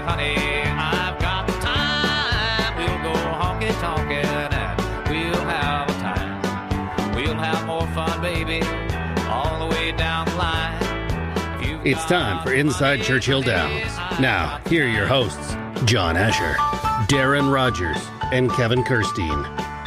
honey, I've got the time. We'll go honky-tonkin' and we'll have a time. We'll have more fun, baby, all the way down the line. It's time for Inside Churchill Downs. Now, here are your hosts, John Asher, Darren Rogers, and Kevin Kirstein.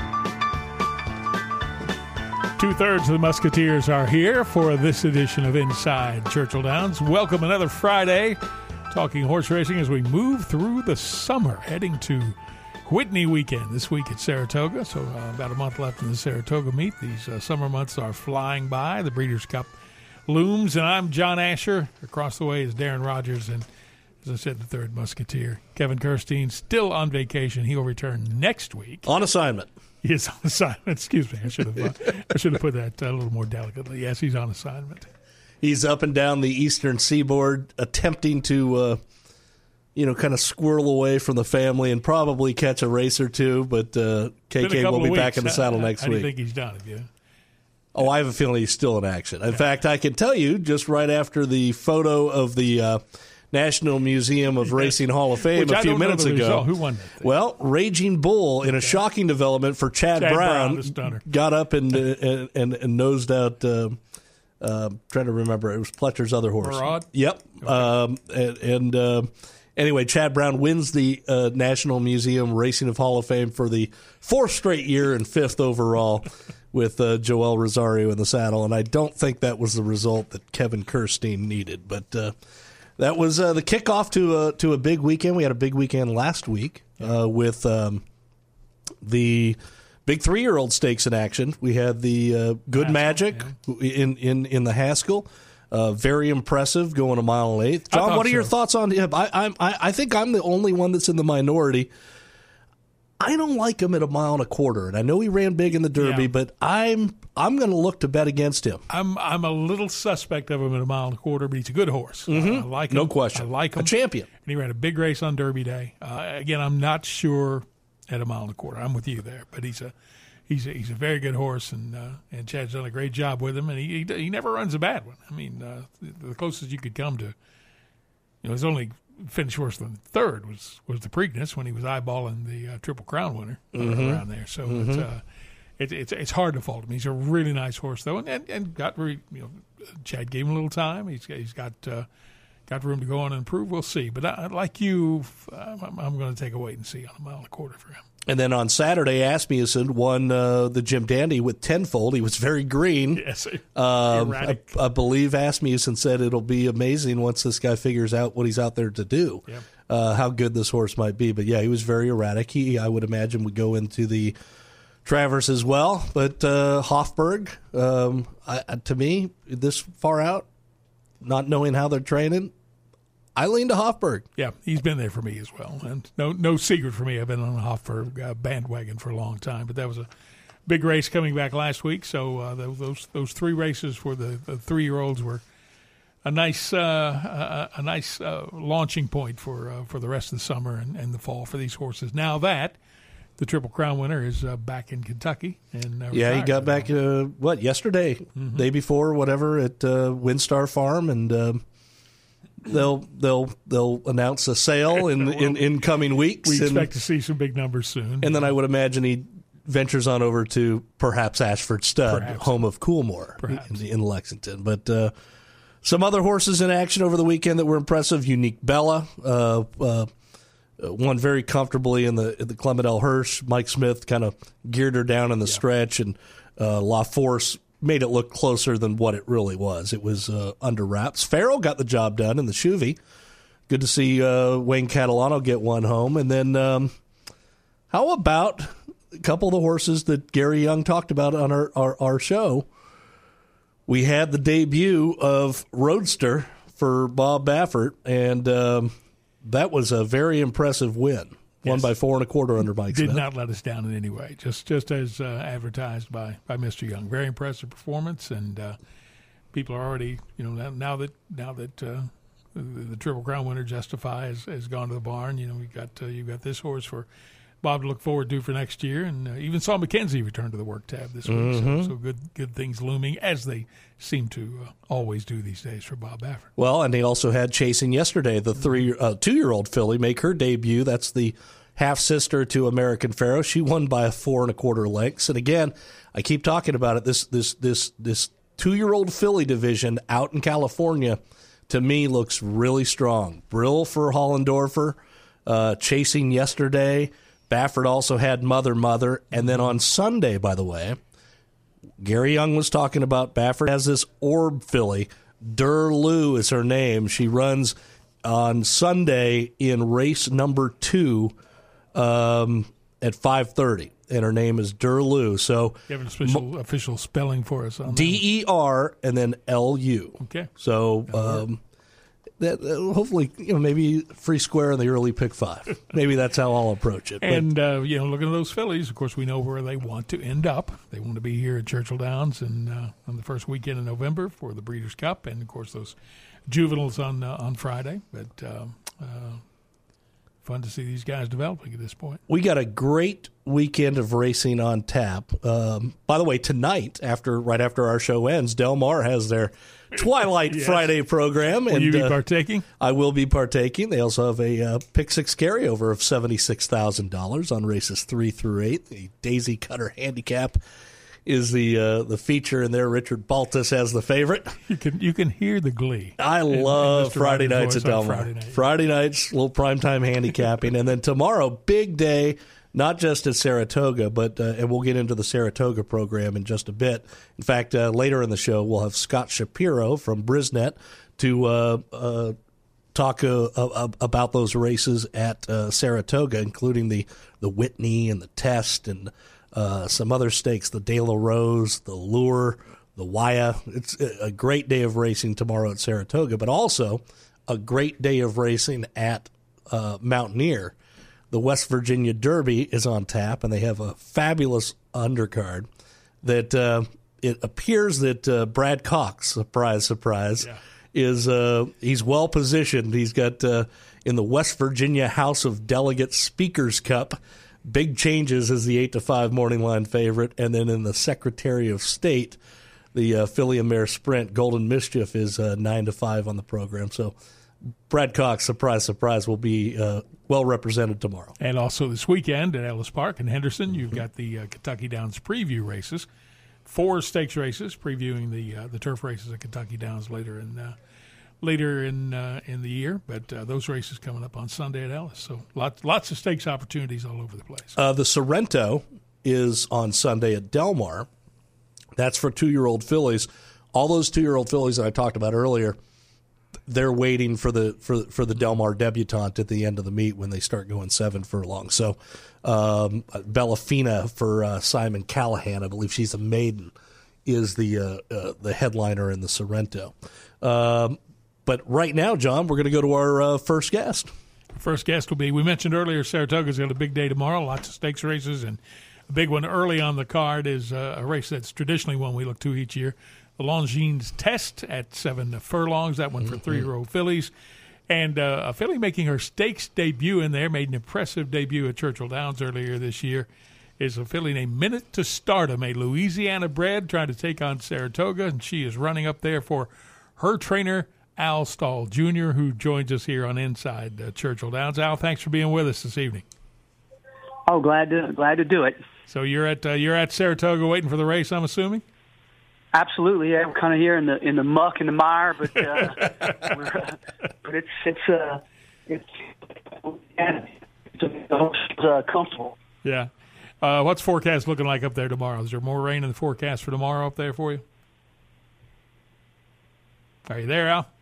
Two-thirds of the Musketeers are here for this edition of Inside Churchill Downs. Welcome another Friday, talking horse racing as we move through the summer, heading to Whitney weekend this week at Saratoga. So about a month left in the Saratoga meet. These summer months are flying by. The Breeders' Cup looms, and I'm John Asher. Across the way is Darren Rogers, and as I said, the third Musketeer, Kevin Kirstein, still on vacation. He'll return next week. On assignment. He is on assignment. Excuse me. I should have put that a little more delicately. Yes, he's on assignment. He's up and down the eastern seaboard attempting to, kind of squirrel away from the family and probably catch a race or two, but KK will be back in the saddle next week. How do you think he's done? Oh, I have a feeling he's still in action. In fact, I can tell you, just right after the photo of the National Museum of Racing Hall of Fame a few minutes ago. Who won that thing? Well, Raging Bull, in a shocking development for Chad Brown, got up and nosed out. Trying to remember, it was Pletcher's other horse. Murad? Yep. Okay. Anyway, Chad Brown wins the National Museum Racing Hall of Fame for the fourth straight year and fifth overall with Joel Rosario in the saddle. And I don't think that was the result that Kevin Kirstein needed, but. That was the kickoff to a big weekend. We had a big weekend last week with the big 3-year-old stakes in action. We had the Good Magic in the Haskell. Very impressive, going a mile and 1/8. John, what are your thoughts on him? I think I'm the only one that's in the minority. I don't like him at a mile and a quarter, and I know he ran big in the Derby, but I'm going to look to bet against him. I'm a little suspect of him at a mile and a quarter, but he's a good horse. Mm-hmm. I like him. No question. I like him. A champion. And he ran a big race on Derby Day. Again, I'm not sure at a mile and a quarter. I'm with you there, but he's a very good horse, and Chad's done a great job with him, and he never runs a bad one. I mean, the closest you could come to, his only finish worse than third was the Preakness when he was eyeballing the Triple Crown winner around there. So it's hard to fault him. He's a really nice horse though, and got Chad gave him a little time. He's got room to go on and improve. We'll see. But like you, I'm going to take a wait and see on a mile and a quarter for him. And then on Saturday, Asmussen won the Jim Dandy with tenfold. He was very green. Yes, I believe Asmussen said it'll be amazing once this guy figures out what he's out there to do, how good this horse might be. But, yeah, he was very erratic. He, I would imagine, would go into the Travers as well. But Hofburg, to me, this far out, not knowing how they're training, I lean to Hofburg. Yeah, he's been there for me as well. And no secret for me, I've been on the Hofburg bandwagon for a long time. But that was a big race coming back last week. So those 3 races for the 3-year-olds were a nice launching point for the rest of the summer and the fall for these horses. Now that the Triple Crown winner is back in Kentucky. And he got back, yesterday, day before, whatever, at Windstar Farm, and they'll announce a sale in coming weeks. We expect to see some big numbers soon. And then I would imagine he ventures on over to perhaps Ashford Stud, home of Coolmore in Lexington. But some other horses in action over the weekend that were impressive. Unique Bella won very comfortably in the Clement L. Hirsch. Mike Smith kind of geared her down in the stretch, and La Force made it look closer than what it really was. It was under wraps. Farrell got the job done in the Chuvy. Good to see Wayne Catalano get one home. And then how about a couple of the horses that Gary Young talked about on our show? We had the debut of Roadster for Bob Baffert, and that was a very impressive win. Won by 4 1/4 under Mike Smith. Did not let us down in any way. Just as advertised by Mr. Young. Very impressive performance, and people are already, now that the Triple Crown winner Justify has gone to the barn. You've got this horse for Bob to look forward to for next year. And even saw McKenzie return to the work tab this week. So good things looming, as they seem to always do these days for Bob Baffert. Well, and they also had chasing yesterday, the 2-year-old filly make her debut. That's the half-sister to American Pharoah. She won by 4 1/4 lengths. And again, I keep talking about it, this 2-year-old filly division out in California, to me, looks really strong. Brill for Hollendorfer, chasing yesterday. Baffert also had Mother. And then on Sunday, by the way, Gary Young was talking about Baffert has this Orb filly. Durlou is her name. She runs on Sunday in race number 2 at 5:30, and her name is Durlou. So you have an official spelling for us on DER and then LU. Okay. So that hopefully, maybe free square in the early pick 5. Maybe that's how I'll approach it. And looking at those fillies, of course, we know where they want to end up. They want to be here at Churchill Downs and on the first weekend in November for the Breeders' Cup, and of course those juveniles on Friday. But fun to see these guys developing at this point. We got a great weekend of racing on tap. By the way, tonight, right after our show ends, Del Mar has their Twilight Friday program. Will you be partaking? I will be partaking. They also have a Pick 6 carryover of $76,000 on races 3 through 8. The Daisy Cutter Handicap is the feature in there. Richard Baltus has the favorite. You can hear the glee. I love Friday nights at Del Mar. Friday nights, little primetime handicapping. And then tomorrow, big day, not just at Saratoga, but and we'll get into the Saratoga program in just a bit. In fact, later in the show, we'll have Scott Shapiro from Brisnet to talk about those races at Saratoga, including the Whitney and the Test and some other stakes, the De La Rose, the Lure, the Waya. It's a great day of racing tomorrow at Saratoga, but also a great day of racing at Mountaineer. The West Virginia Derby is on tap, and they have a fabulous undercard that it appears that Brad Cox, surprise, is he's well positioned. He's got in the West Virginia House of Delegates Speakers Cup, big changes as the 8-5 morning line favorite, and then in the Secretary of State, the filly and mare sprint, Golden Mischief is 9-5 on the program. So Brad Cox, surprise, will be well represented tomorrow. And also this weekend at Ellis Park in Henderson, you've got the Kentucky Downs preview races, 4 stakes races, previewing the turf races at Kentucky Downs later in the year. But those races coming up on Sunday at Ellis. So lots of stakes opportunities all over the place. The Sorrento is on Sunday at Del Mar. That's for 2-year-old fillies. All those 2-year-old fillies that I talked about earlier, they're waiting for the Del Mar debutante at the end of the meet when they start going 7 furlongs. So Bellafina for Simon Callahan, I believe she's a maiden, is the headliner in the Sorrento. But right now, John, we're going to go to our first guest. First guest will be, we mentioned earlier, Saratoga's got a big day tomorrow, lots of stakes races, and a big one early on the card is a race that's traditionally one we look to each year. The Longines Test at 7 furlongs, that one for 3-year-old fillies. And a filly making her stakes debut in there, made an impressive debut at Churchill Downs earlier this year, is a filly named Minute to Stardom, a Louisiana bred trying to take on Saratoga, and she is running up there for her trainer, Al Stahl Jr., who joins us here on Inside Churchill Downs. Al, thanks for being with us this evening. Oh, glad to do it. So you're at Saratoga waiting for the race, I'm assuming? Absolutely, yeah. We're kind of here in the muck and the mire, but it's comfortable. Yeah. What's forecast looking like up there tomorrow? Is there more rain in the forecast for tomorrow up there for you? Are you there, Al?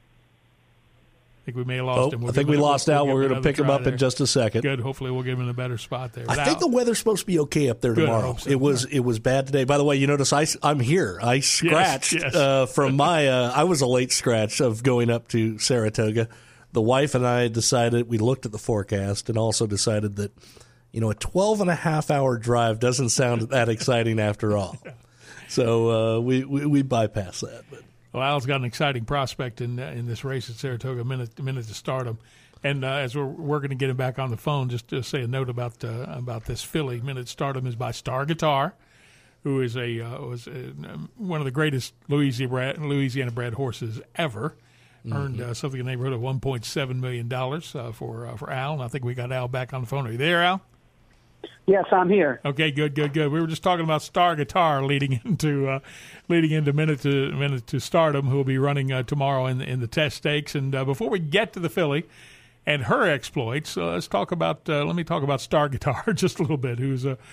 I think we may have lost him. I think we lost Al. We're going to pick him up in just a second. Good. Hopefully we'll get him in a better spot there. But I think the weather's supposed to be okay up there tomorrow. So. It was bad today. By the way, you notice I'm here. I scratched from my I was a late scratch of going up to Saratoga. The wife and I decided, we looked at the forecast and also decided that, a 12-and-a-half-hour drive doesn't sound that exciting after all. So we bypassed that. But well, Al's got an exciting prospect in this race at Saratoga, minute to Stardom. And as we're working to get him back on the phone, just to say a note about this filly. Minute Stardom is by Star Guitar, who is one of the greatest Louisiana-bred horses ever. Earned something in the neighborhood of $1.7 million for Al, and I think we got Al back on the phone. Are you there, Al? Yes, I'm here. Okay, good. We were just talking about Star Guitar leading into Minute to Stardom, who will be running tomorrow in the Test Stakes. And before we get to the filly and her exploits, let me talk about Star Guitar just a little bit. Who's an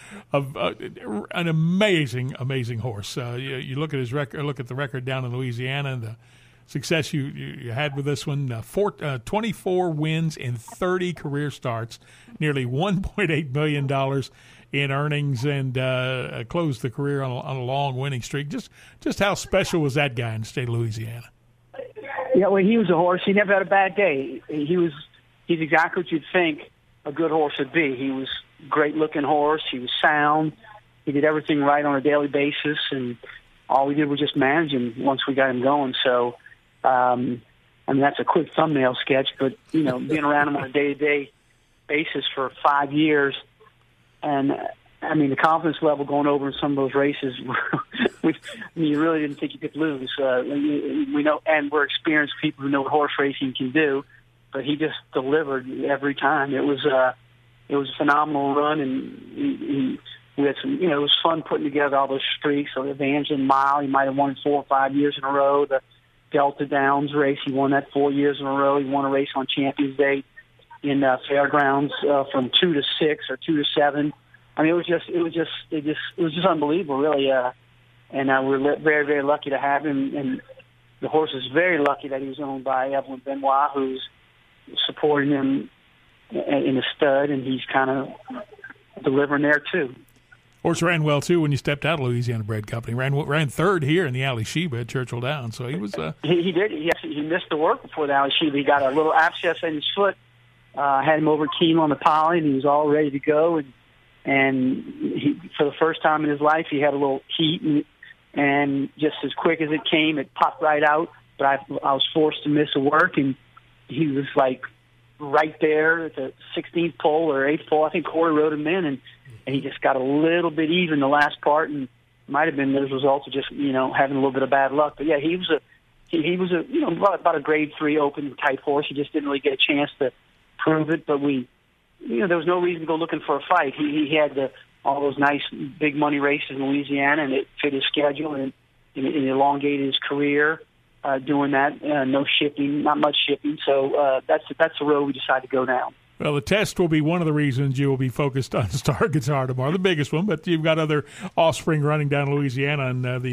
amazing horse. You look at his record, look at the record down in Louisiana, and the success you had with this one. 24 wins in 30 career starts, nearly $1.8 million in earnings, and closed the career on a long winning streak. Just how special was that guy in the state of Louisiana? Yeah, well, he was a horse. He never had a bad day. He's exactly what you'd think a good horse would be. He was a great-looking horse. He was sound. He did everything right on a daily basis, and all we did was just manage him once we got him going. So, I mean, that's a quick thumbnail sketch, but, being around him on a day-to-day basis for 5 years, and, I mean, the confidence level going over in some of those races, you really didn't think you could lose. We know, and we're experienced people who know what horse racing can do, but he just delivered every time. It was a phenomenal run, and we had some, it was fun putting together all those streaks. So the Evangeline Mile, he might have won 4 or 5 years in a row. The Delta Downs race, he won that 4 years in a row. He won a race on Champions Day in Fairgrounds from 2 to 6 or 2 to 7. I mean, it was just unbelievable, really. And we're very, very lucky to have him. And the horse is very lucky that he was owned by Evelyn Benoit, who's supporting him in the stud, and he's kind of delivering there too. Horse ran well too when you stepped out of Louisiana Bred Company. Ran third here in the Ali Sheba at Churchill Downs. So he was. He did. He missed the work before the Ali Sheba. He got a little abscess in his foot. Had him over Keeneland on the poly, and he was all ready to go. And he, for the first time in his life, he had a little heat, and just as quick as it came, it popped right out. But I was forced to miss a work, and he was like right there at the 16th pole or 8th pole. I think Corey rode him in, and he just got a little bit even the last part, and might have been those results of just having a little bit of bad luck. But yeah, he was a about a grade 3 open type horse. He just didn't really get a chance to prove it. But there was no reason to go looking for a fight. He had all those nice big money races in Louisiana, and it fit his schedule, and it elongated his career. Doing that, no shipping, not much shipping. So that's the road we decided to go down. Well, the test will be one of the reasons you will be focused on Star Guitar tomorrow, the biggest one. But you've got other offspring running down Louisiana and the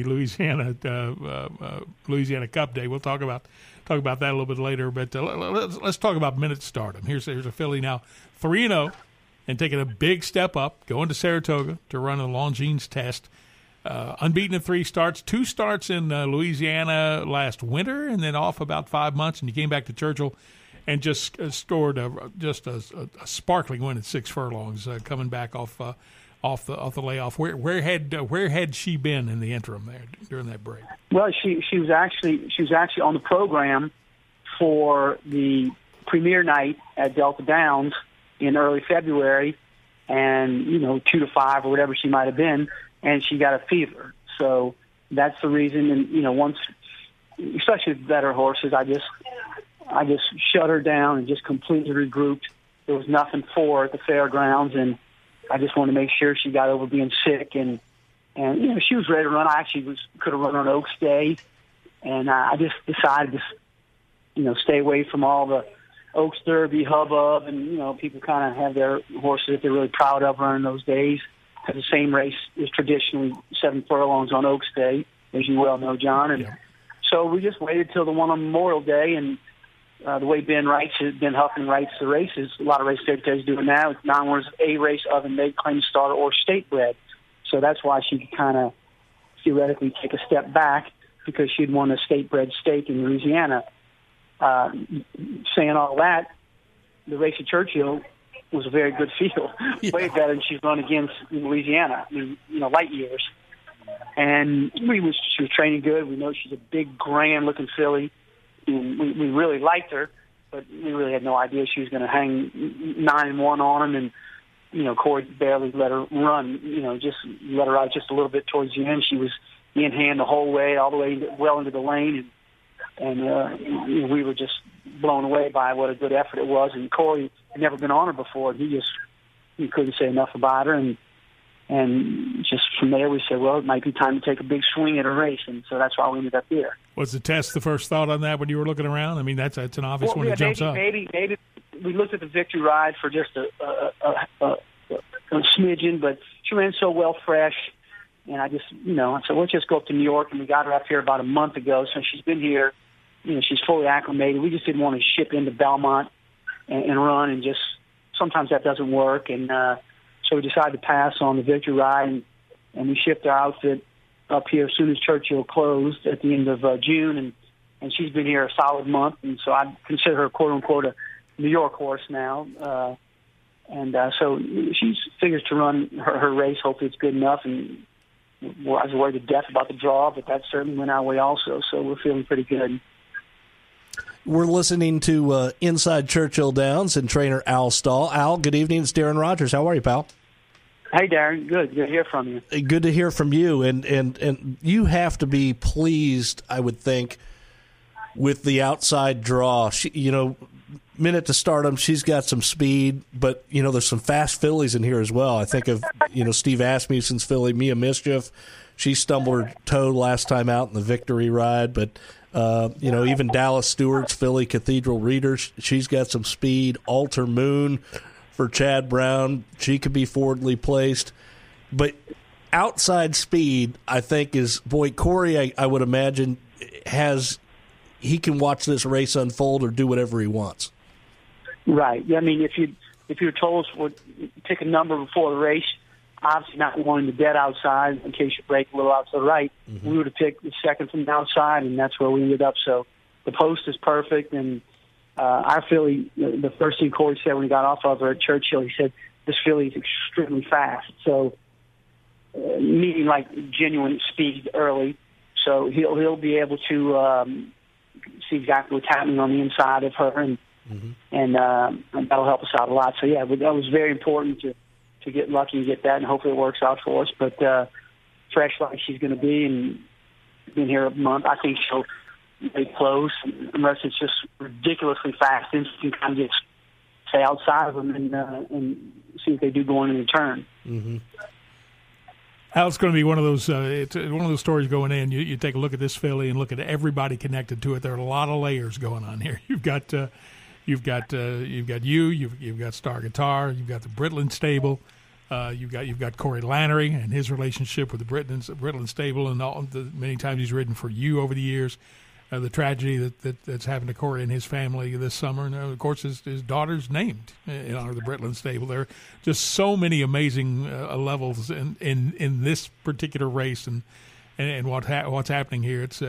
Louisiana Cup Day. We'll talk about that a little bit later. But let's talk about Minute Stardom. Here's a filly now, 3-0, and taking a big step up, going to Saratoga to run a Longines Test. Unbeaten in 3 starts, 2 starts in Louisiana last winter, and then off about 5 months, and you came back to Churchill and just scored a sparkling win at 6 furlongs, coming back off the layoff. Where had she been in the interim there during that break? Well, she was actually on the program for the premiere night at Delta Downs in early February, and 2 to 5 or whatever she might have been. And she got a fever. So that's the reason. And, once, especially with better horses, I just shut her down and just completely regrouped. There was nothing for her at the fairgrounds, and I just wanted to make sure she got over being sick. And she was ready to run. I actually could have run on Oaks Day. And I just decided to, stay away from all the Oaks Derby hubbub. And, people kind of have their horses that they're really proud of running those days. The same race is traditionally 7 furlongs on Oaks Day, as you well know, John. And so we just waited till the one on Memorial Day, and the way Ben Huffman writes the races, a lot of race secretaries do it now. It's non-winners of a race of a made claim starter or state bred. So that's why she could kind of theoretically take a step back, because she'd won a state bred stake in Louisiana. Saying all that, the race at Churchill was a very good field, way better than she's run against in Louisiana. I mean, light years. And she was training good. We know she's a big, grand-looking filly. We really liked her, but we really had no idea she was going to hang 9-1 on him. And Corey barely let her run. Just let her out just a little bit towards the end. She was in hand the whole way, all the way well into the lane, and we were just blown away by what a good effort it was. And Corey had never been on her before. He couldn't say enough about her, and just from there we said, well, it might be time to take a big swing at a race, and so that's why we ended up here. Was the test the first thought on that when you were looking around? I mean, that's an obvious one that jumps up. Maybe we looked at the Victory Ride for just a smidgen, but she ran so well fresh. And I just, I said, let's just go up to New York. And we got her up here about a month ago. So she's been here. She's fully acclimated. We just didn't want to ship into Belmont and run. And just sometimes that doesn't work. And so we decided to pass on the Victory Ride. And we shipped our outfit up here as soon as Churchill closed at the end of June. And she's been here a solid month. And so I consider her, quote unquote, a New York horse now. So she figures to run her race. Hopefully it's good enough. And I was worried to death about the draw, but that certainly went our way also, so we're feeling pretty good. We're listening to Inside Churchill Downs and trainer Al Stahl. Al, good evening. It's Darren Rogers. How are you, pal? Hey, Darren. Good. Good to hear from you. Good to hear from you. And you have to be pleased, I would think, with the outside draw. Minute to Stardom, she's got some speed, but, there's some fast fillies in here as well. I think of, Steve Asmussen's filly, Mia Mischief. She stumbled her toe last time out in the Victory Ride, but, even Dallas Stewart's filly, Cathedral Reader, she's got some speed. Alter Moon for Chad Brown, she could be forwardly placed. But outside speed, I think, Corey, I would imagine, he can watch this race unfold or do whatever he wants. Right. I mean, if you're told to pick a number before the race, obviously not wanting the dead outside in case you break a little out to the right, we would have picked the second from the outside, and that's where we ended up. So the post is perfect, and our filly, the first thing Corey said when he got off of her at Churchill, he said, this filly is extremely fast. So meaning like genuine speed early. So he'll be able to see exactly what's happening on the inside of her, and that'll help us out a lot. So, yeah, that was very important to get lucky and get that, and hopefully it works out for us. But fresh like she's going to be and been here a month, I think she'll be close, unless it's just ridiculously fast. Then you can kind of just stay outside of them and see what they do going in the turn. Mm-hmm. Al, it's going to be one of those. It's one of those stories going in. You take a look at this filly and look at everybody connected to it. There are a lot of layers going on here. You've got you've got Star Guitar. You've got the Britland stable. You've got Corey Lannery and his relationship with the Britland stable, and all the many times he's ridden for you over the years. The tragedy that's happened to Corey and his family this summer, and of course his daughter's named in honor of the Britland stable. There are just so many amazing levels in this particular race, and what's happening here. It's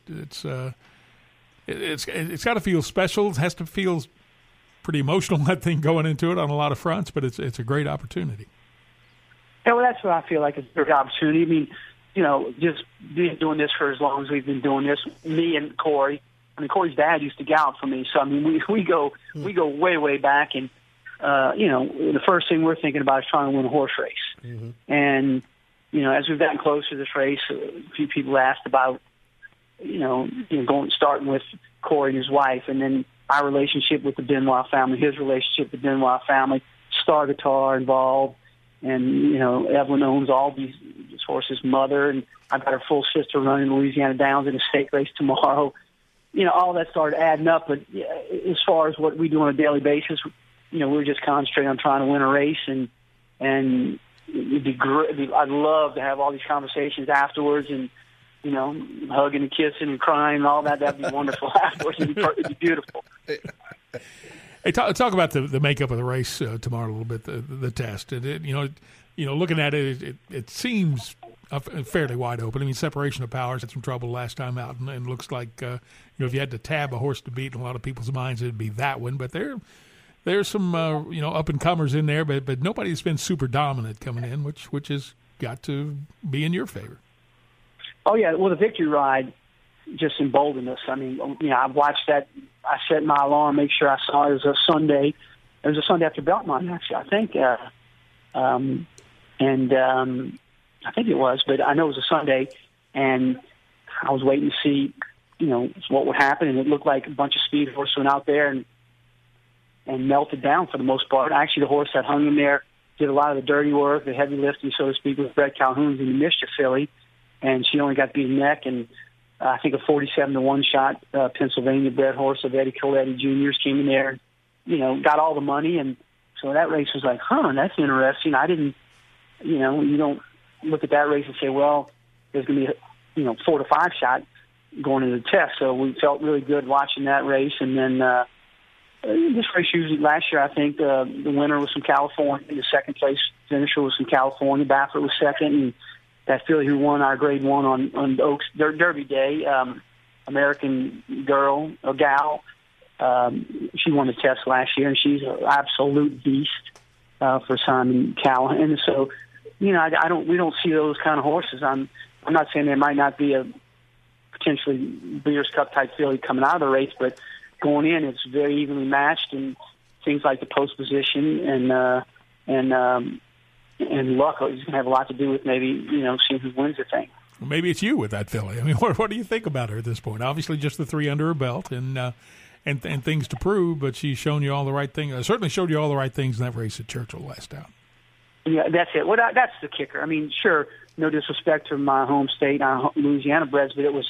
got to feel special. It has to feel pretty emotional, that thing, going into it on a lot of fronts. But it's a great opportunity. Yeah, well, that's what I feel like. It's a great opportunity. I mean, just doing this for as long as we've been doing this, me and Corey. I mean, Corey's dad used to gallop for me, so I mean, we go way back, and the first thing we're thinking about is trying to win a horse race. Mm-hmm. And as we've gotten closer to this race, a few people asked about starting with Corey and his wife, and then our relationship with the Benoit family, his relationship with the Benoit family, Star Guitar involved. And, Evelyn owns all these horses' mother, and I've got her full sister running Louisiana Downs in a stake race tomorrow. All that started adding up. But as far as what we do on a daily basis, we're just concentrating on trying to win a race. And it'd be great. I'd love to have all these conversations afterwards and, hugging and kissing and crying and all that. That'd be wonderful afterwards. It'd be beautiful. Hey, talk about the makeup of the race tomorrow a little bit, the test. And looking at it, it seems fairly wide open. I mean, Separation of Powers had some trouble last time out, and looks like if you had to tab a horse to beat in a lot of people's minds, it'd be that one. But there's some up and comers in there, but nobody's been super dominant coming in, which has got to be in your favor. Oh yeah, well the Victory Ride just emboldened us. I mean, I watched that. I set my alarm, make sure I saw it. It was a Sunday. It was a Sunday after Belmont, actually, I think. I think it was, but I know it was a Sunday, and I was waiting to see, what would happen, and it looked like a bunch of speed horses went out there and melted down for the most part. Actually, the horse that hung in there did a lot of the dirty work, the heavy lifting, so to speak, with Brett Calhoun's in the Mischief filly, and she only got beat neck, and I think a 47-1 shot Pennsylvania-bred horse of Eddie Coletti Jr.'s came in there, got all the money, and so that race was like, that's interesting. I didn't, you don't look at that race and say, well, there's going to be a 4 to 5 shot going into the test. So we felt really good watching that race, and then this race usually last year, I think the winner was from California, the second place finisher was from California, Baffert was second, and that filly who won our Grade 1 on Oaks Derby Day, American girl, a gal, she won the test last year, and she's an absolute beast for Simon Cowell. And so, we don't see those kind of horses. I'm not saying there might not be a potentially Breeders' Cup type filly coming out of the race, but going in, it's very evenly matched, and things like the post position and luck is going to have a lot to do with maybe seeing who wins the thing. Well, maybe it's you with that filly. I mean, what do you think about her at this point? Obviously, just the 3 under her belt and things to prove, but she's shown you all the right things. Certainly showed you all the right things in that race at Churchill last out. Yeah, that's it. Well, that's the kicker. I mean, sure, no disrespect to my home state, Louisiana breds, but it was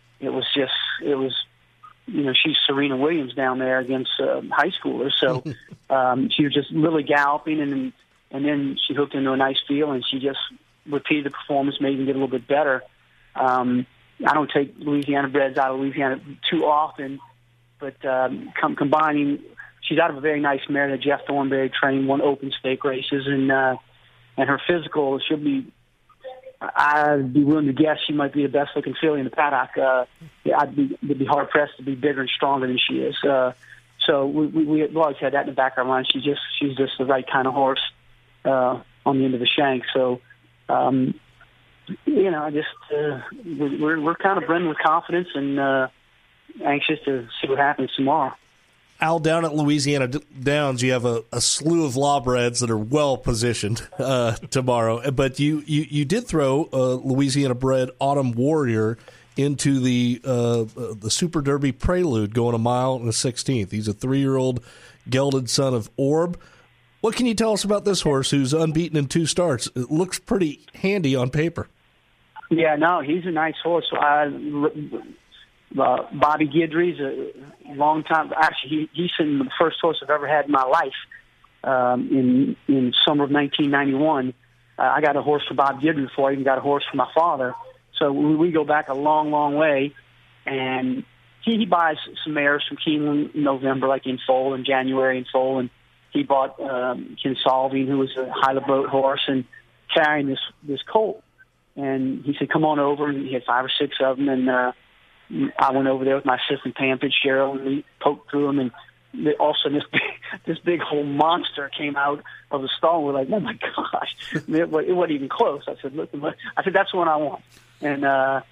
she's Serena Williams down there against high schoolers. So she was just really galloping, and then she hooked into a nice feel, and she just repeated the performance, maybe even get a little bit better. I don't take Louisiana breds out of Louisiana too often, but combining, she's out of a very nice mare that Jeff Thornberry trained, won open stake races, and her physical, I'd be willing to guess she might be the best looking filly in the paddock. I'd be hard pressed to be bigger and stronger than she is. So we've always had that in the back of our mind. She's just the right kind of horse on the end of the shank. So we're kind of brimming with confidence and anxious to see what happens tomorrow. Al, down at Louisiana Downs, you have a slew of lawbreds that are well positioned tomorrow. But you did throw Louisiana bred Autumn Warrior into the Super Derby Prelude, going 1 mile and a 16th. He's a 3-year-old gelded son of Orb. What can you tell us about this horse who's unbeaten in 2 starts? It looks pretty handy on paper. Yeah, no, he's a nice horse. Bobby Guidry's a long time. Actually, he's the first horse I've ever had in my life. In summer of 1991, I got a horse for Bob Guidry before I even got a horse for my father. So we go back a long, long way. And he buys some mares from Keeneland in November, like in foal, in January in foal. And he bought Kinsolving, who was a Hyla-Boat horse, and carrying this colt. And he said, "Come on over." And he had 5 or 6 of them, and I went over there with my assistant Pam Fitzgerald, and we poked through them, and all of a sudden this big whole monster came out of the stall. We're like, oh my gosh, it wasn't even close. I said, look, that's the one I want. And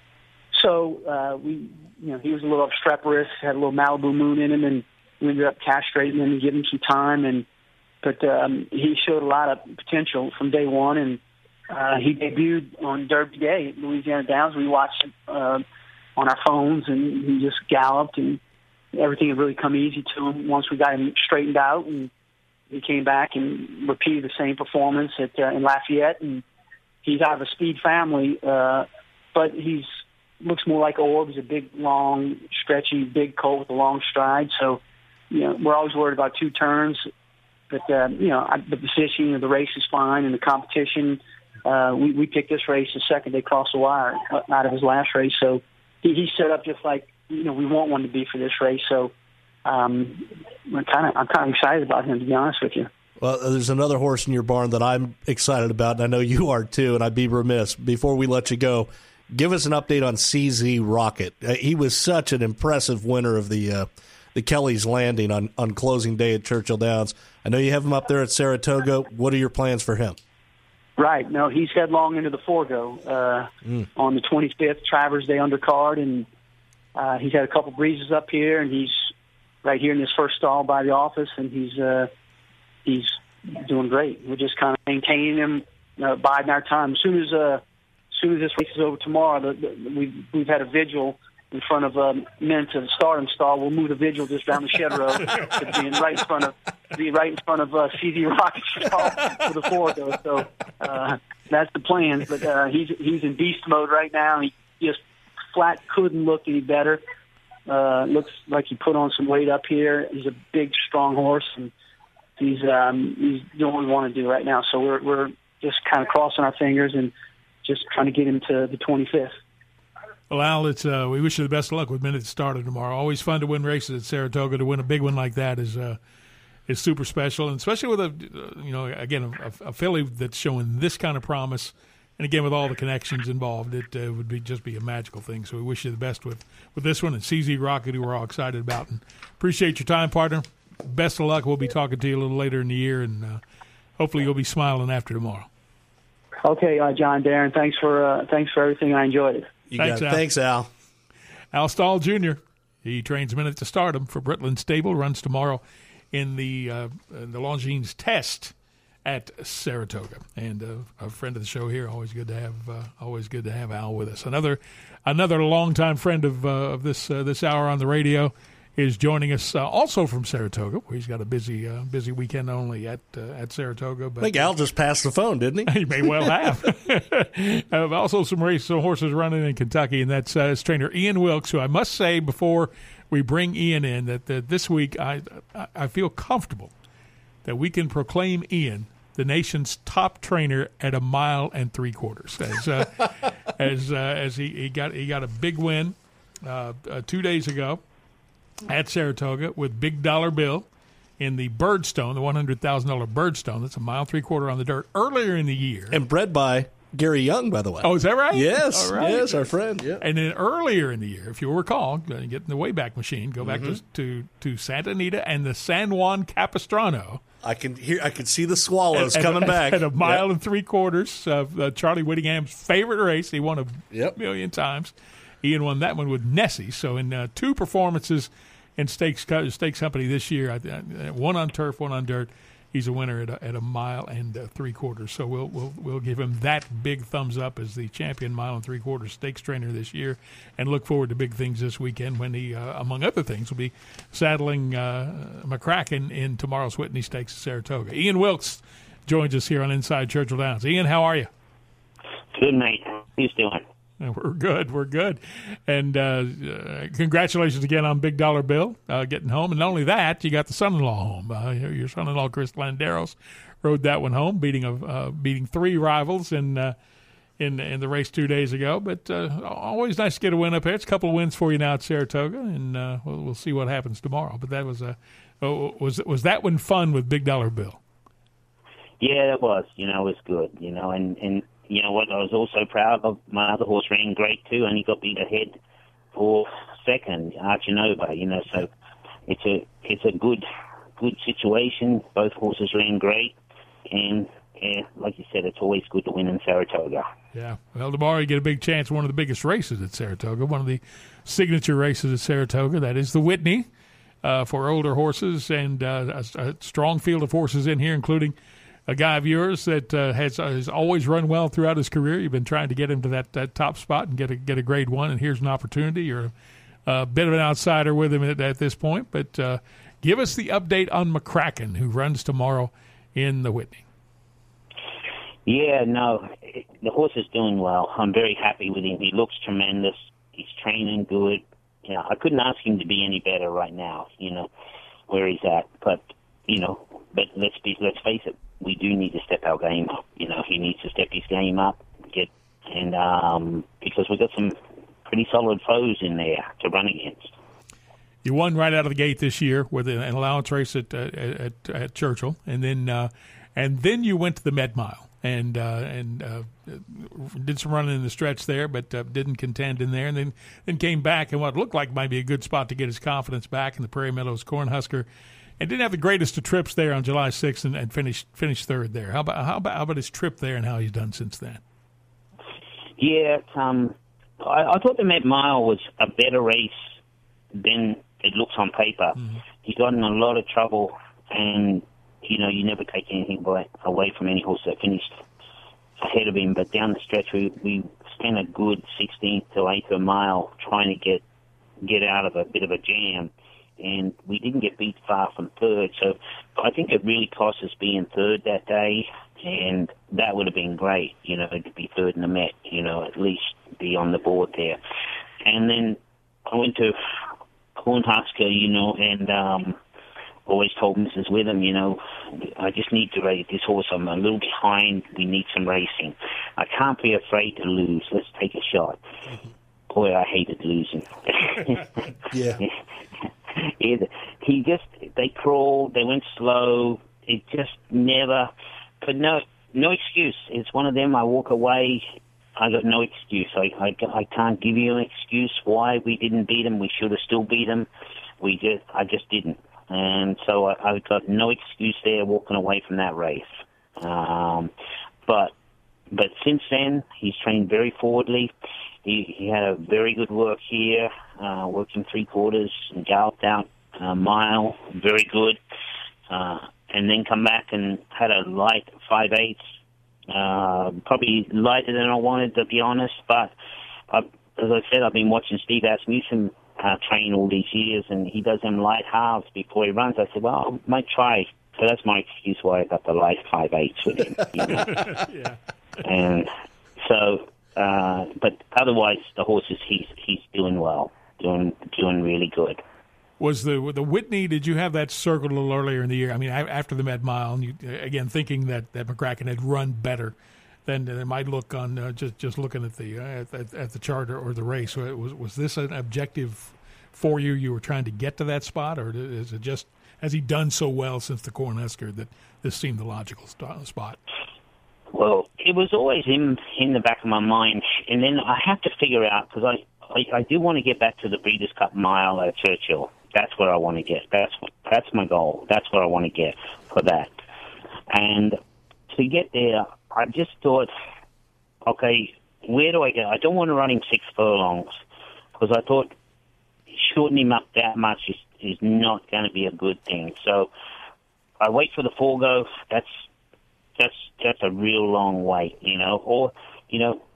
so he was a little obstreperous, had a little Malibu Moon in him, and we ended up castrating him and giving him some time. But he showed a lot of potential from day one, and he debuted on Derby Day at Louisiana Downs. We watched him on our phones, and he just galloped, and everything had really come easy to him once we got him straightened out. And he came back and repeated the same performance in Lafayette. And he's out of a speed family, but he's looks more like Orb. He's a big, long, stretchy, big colt with a long stride. So, we're always worried about 2 turns. But, the positioning of the race is fine, and the competition, we picked this race the second they crossed the wire out of his last race. So he's set up just like, we want one to be for this race. So I'm kind of excited about him, to be honest with you. Well, there's another horse in your barn that I'm excited about, and I know you are too, and I'd be remiss, before we let you go, give us an update on CZ Rocket. He was such an impressive winner of the Kelly's Landing on closing day at Churchill Downs. I know you have him up there at Saratoga. What are your plans for him? Right. No, he's headlong into the Forgo on the 25th, Travers Day undercard, and He's had a couple breezes up here, and he's right here in this first stall by the office, and he's doing great. We're just kind of maintaining him, biding our time. As soon as this race is over tomorrow, we've had a vigil in front of men to the stardom stall. We'll move the vigil just down the shed road to be right in front of CZ Rocket's stall for the Forego. So that's the plan. But he's in beast mode right now. He just flat couldn't look any better. Looks like he put on some weight up here. He's a big, strong horse, and he's doing what we want to do right now. So we're just kind of crossing our fingers and just trying to get him to the 25th. Well, Al, we wish you the best of luck with Minute Starter tomorrow. Always fun to win races at Saratoga. To win a big one like that is super special, and especially with a filly that's showing this kind of promise. And again, with all the connections involved, it would just be a magical thing. So we wish you the best with this one, and CZ Rocket, who we're all excited about. And appreciate your time, partner. Best of luck. We'll be talking to you a little later in the year, and hopefully you'll be smiling after tomorrow. Okay, John, Darren, thanks for everything. I enjoyed it. Thanks, Al. Thanks, Al. Al Stahl Jr. He trains Minute to Stardom for Britland Stable. Runs tomorrow in the Longines Test at Saratoga, and a friend of the show here. Always good to have Al with us. Another longtime friend of this hour on the radio is joining us also from Saratoga, where he's got a busy weekend only at Saratoga. But I think Al just passed the phone, didn't he? He may well have. Also some horses running in Kentucky, and that's his trainer Ian Wilkes, who I must say before we bring Ian in that this week I feel comfortable that we can proclaim Ian the nation's top trainer at 1 3/4 miles. As he got a big win 2 days ago at Saratoga with Big Dollar Bill in the Birdstone, the $100,000 Birdstone. That's 1 3/4 miles on the dirt earlier in the year, and bred by Gary Young, by the way. Oh, is that right? Yes, all right. Yes, our friend. Yeah. And then earlier in the year, if you'll recall, get in the Wayback Machine, go back to Santa Anita and the San Juan Capistrano. I can see the swallows coming back at 1 3/4 miles. Charlie Whittingham's favorite race. He won a million times. Ian won that one with Nessie. So in 2 performances in Stakes Company this year, one on turf, one on dirt, he's a winner at 1 3/4 miles. So we'll give him that big thumbs up as the champion 1 3/4 miles stakes trainer this year, and look forward to big things this weekend when he, among other things, will be saddling McCracken in tomorrow's Whitney Stakes at Saratoga. Ian Wilkes joins us here on Inside Churchill Downs. Ian, how are you? Good, mate. How you doing? We're good. And congratulations again on Big Dollar Bill getting home. And not only that, you got the son-in-law home. Your son-in-law, Chris Landeros, rode that one home, beating 3 rivals in the race 2 days ago. But always nice to get a win up here. It's a couple of wins for you now at Saratoga, and we'll see what happens tomorrow. But that was that one fun with Big Dollar Bill? Yeah, it was. It was good. And you know what? I was also proud of my other horse ran great too, and he got beat ahead for second, Archinova. So it's a good situation. Both horses ran great, and like you said, it's always good to win in Saratoga. Yeah. Well, tomorrow you get a big chance. One of the biggest races at Saratoga, one of the signature races at Saratoga. That is the Whitney for older horses, and a strong field of horses in here, including a guy of yours that has always run well throughout his career. You've been trying to get him to that top spot and get a grade 1, and here's an opportunity. You're a bit of an outsider with him at this point, but give us the update on McCracken, who runs tomorrow in the Whitney. Yeah, no, the horse is doing well. I'm very happy with him. He looks tremendous. He's training good. I couldn't ask him to be any better right now, where he's at. But let's face it. We do need to step our game up. He needs to step his game up, because we've got some pretty solid foes in there to run against. You won right out of the gate this year with an allowance race at Churchill, and then you went to the Med Mile and did some running in the stretch there, but didn't contend in there, and then came back in what looked like might be a good spot to get his confidence back in the Prairie Meadows Cornhusker. And didn't have the greatest of trips there on July 6th and finished third there. How about his trip there and how he's done since then? Yeah, I thought the Met Mile was a better race than it looks on paper. Mm-hmm. He got in a lot of trouble, and you never take anything away from any horse that finished ahead of him. But down the stretch, we spent a good 16th to 8th of a mile trying to get out of a bit of a jam, and we didn't get beat far from third. So I think it really cost us being third that day, and that would have been great, to be third in the Met, at least be on the board there. And then I went to Cornhusker, and always told Mrs. Witham, I just need to race this horse. I'm a little behind. We need some racing. I can't be afraid to lose. Let's take a shot. Boy, I hated losing. Yeah. They crawled, they went slow. It just never, but no excuse. It's one of them. I walk away. I got no excuse. I can't give you an excuse why we didn't beat them. We should have still beat them. I just didn't. And so I got no excuse there walking away from that race. But since then, he's trained very forwardly. He had a very good work here, worked in 3/4 and galloped out a mile, very good. And then come back and had a light 5/8, probably lighter than I wanted, to be honest. But as I said, I've been watching Steve Asmussen train all these years, and he does them light halves before he runs. I said, well, I might try. So that's my excuse why I got the light 5/8 with him. Yeah. And so, but otherwise, the horses he's doing well, doing really good. Was the Whitney? Did you have that circled a little earlier in the year? I mean, after the Med Mile, and you, again thinking that McCracken had run better than it might look on just looking at the chart or the race. Was this an objective for you? You were trying to get to that spot, or is it just has he done so well since the Cornhusker that this seemed the logical spot? Well, it was always in the back of my mind, and then I have to figure out, because I do want to get back to the Breeders' Cup Mile at Churchill. That's where I want to get. That's my goal. That's what I want to get for that. And to get there, I just thought, okay, where do I go? I don't want to run him 6 furlongs, because I thought shortening him up that much is not going to be a good thing. So I wait for the Forgo. That's a real long wait, Or, he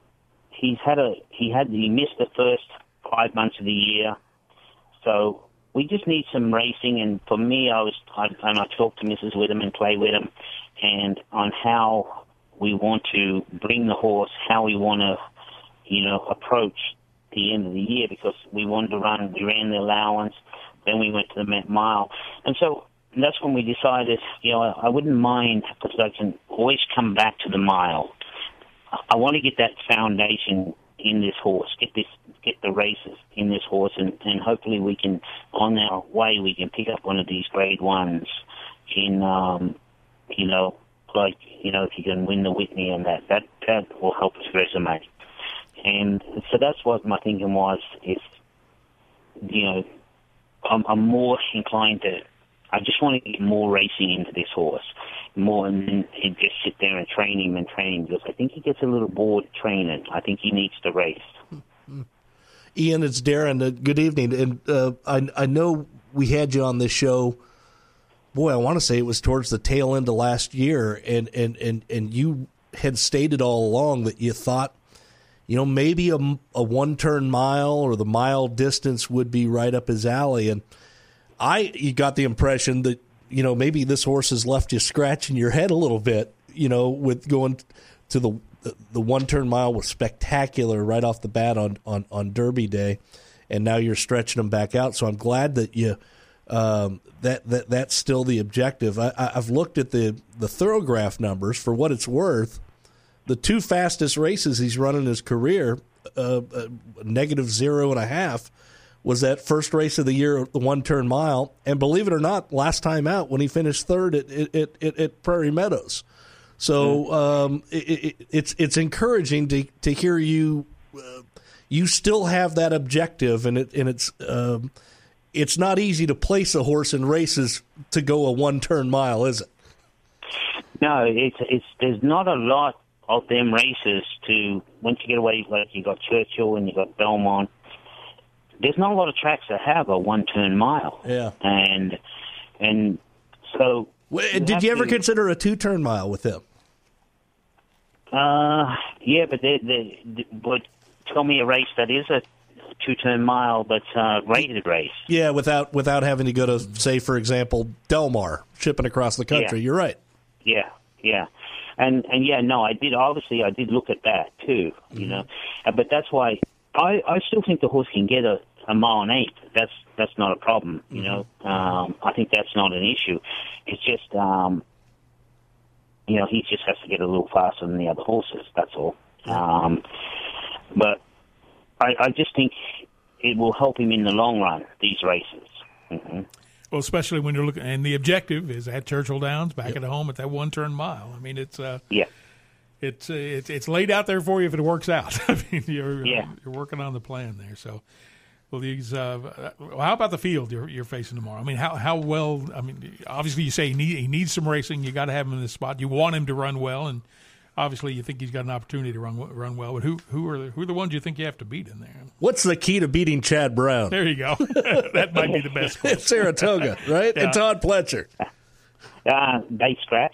missed the first 5 months of the year, so we just need some racing. And for me, I talked to Mrs. Witham and Clay Witham, and on how we want to bring the horse, how we want to, approach the end of the year, because we ran the allowance, then we went to the Met Mile, and so that's when we decided, I wouldn't mind, because I can always come back to the mile. I want to get that foundation in this horse, get the races in this horse, and hopefully we can, on our way, we can pick up one of these grade ones in, if you can win the Whitney, and that will help us resume. And so that's what my thinking was, is, I'm more inclined to, I just want to get more racing into this horse, more, and just sit there and train him, because I think he gets a little bored training. I think he needs to race. Ian, it's Darren. Good evening. And I know we had you on this show, boy, I want to say it was towards the tail end of last year, and you had stated all along that you thought, maybe a one-turn mile or the mile distance would be right up his alley. And you got the impression that, maybe this horse has left you scratching your head a little bit, with going to the one-turn mile was spectacular right off the bat on Derby Day, and now you're stretching them back out. So I'm glad that you that's still the objective. I've looked at the Thorograph numbers for what it's worth. The 2 fastest races he's run in his career, -0.5, was that first race of the year, the one-turn mile, and believe it or not, last time out when he finished third at Prairie Meadows. So it's encouraging to hear you. You still have that objective, and it's not easy to place a horse in races to go a one-turn mile, is it? No, there's not a lot of them races to, once you get away, like you got Churchill and you got Belmont, there's not a lot of tracks that have a one-turn mile. Yeah. And so... Did you ever consider a 2-turn mile with them? Yeah, but but tell me a race that is a 2-turn mile, but rated race. Yeah, without having to go to, say, for example, Del Mar, shipping across the country. Yeah. You're right. Yeah. And yeah, no, I did look at that too, you know. But that's why I still think the horse can get a 1.8 miles. That's not a problem, you know. I think that's not an issue. It's just you know, he just has to get a little faster than the other horses, that's all. But I just think it will help him in the long run, these races. Mm-hmm. Well, especially when you're looking, and the objective is at Churchill Downs, back at home at that 1-turn mile. I mean, it's laid out there for you if it works out. I mean, you're working on the plan there. So, well, how about the field you're facing tomorrow? I mean, how well? I mean, obviously you say he needs some racing. You got to have him in this spot. You want him to run well, and obviously you think he's got an opportunity to run well. But who are the ones you think you have to beat in there? What's the key to beating Chad Brown? There you go. That might be the best question. It's Saratoga, right? Yeah. And Todd Pletcher. They scratch.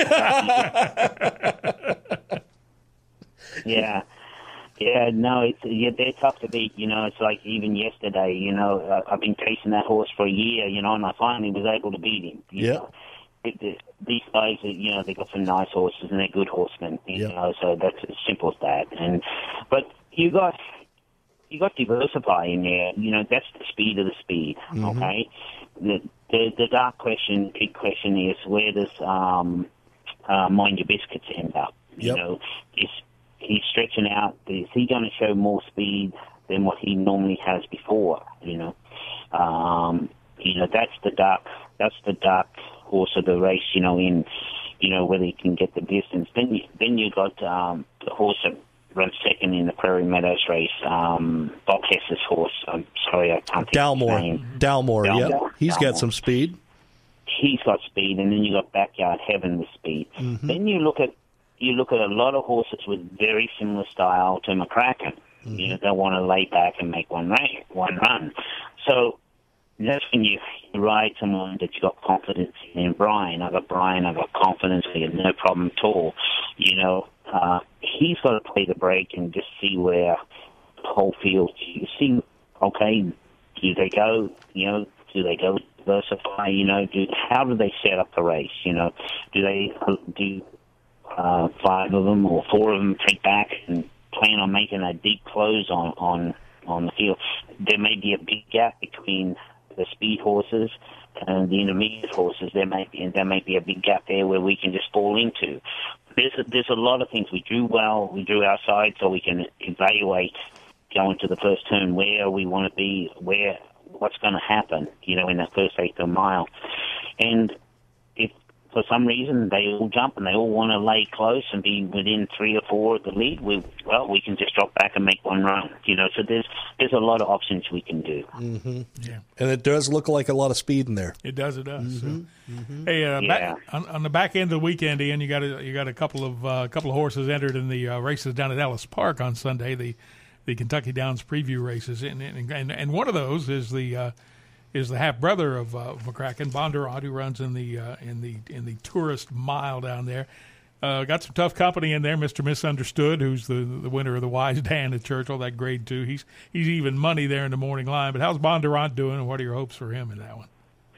Yeah. Yeah, no, they're tough to beat. You know, it's like even yesterday. You know, I've been chasing that horse for a year. You know, and I finally was able to beat him. You know? These guys, you know, they got some nice horses and they're good horsemen. You know, so that's as simple as that. But you got diversify in there. You know, that's the speed of the speed. Mm-hmm. Okay, the dark question, big question is where does Mind Your Biscuits end up? You know, he's stretching out. Is he going to show more speed than what he normally has before? You know, that's the dark horse of the race. You know, in whether he can get the distance. Then you got the horse that runs second in the Prairie Meadows race, Bob Hess's horse. I'm sorry, I can't think of his name. Dalmore, yeah. He's got some speed. He's got speed, and then you got Backyard Heaven with speed. Mm-hmm. Then you look at a lot of horses with very similar style to McCracken. Mm-hmm. You know, they want to lay back and make one run. So that's when you ride someone that you got confidence in. Brian, I've got confidence in, no problem at all. You know, he's got to play the break and just see where the whole field. You see, okay, do they go diversify? You know, how do they set up the race? You know, do they do 5 of them or 4 of them take back and plan on making a deep close on the field? There may be a big gap between the speed horses and the intermediate horses. There may be a big gap there where we can just fall into. There's a lot of things. We drew well. We drew our side so we can evaluate going to the first turn where we want to be, what's going to happen, you know, in that first 8th of a mile. And if for some reason they all jump and they all want to lay close and be within 3 or 4 of the lead, we can just drop back and make one run. You know, so there's a lot of options we can do. Mm-hmm. Yeah, and it does look like a lot of speed in there. It does. Mm-hmm. So. Mm-hmm. Hey, on the back end of the weekend, Ian, you got a couple of horses entered in the races down at Ellis Park on Sunday. The Kentucky Downs preview races, and one of those is the half brother of McCracken, Bondurant, who runs in the tourist mile down there. Got some tough company in there. Mr. Misunderstood, who's the winner of the Wise Dan at Churchill, that grade 2. He's even money there in the morning line. But how's Bondurant doing, and what are your hopes for him in that one?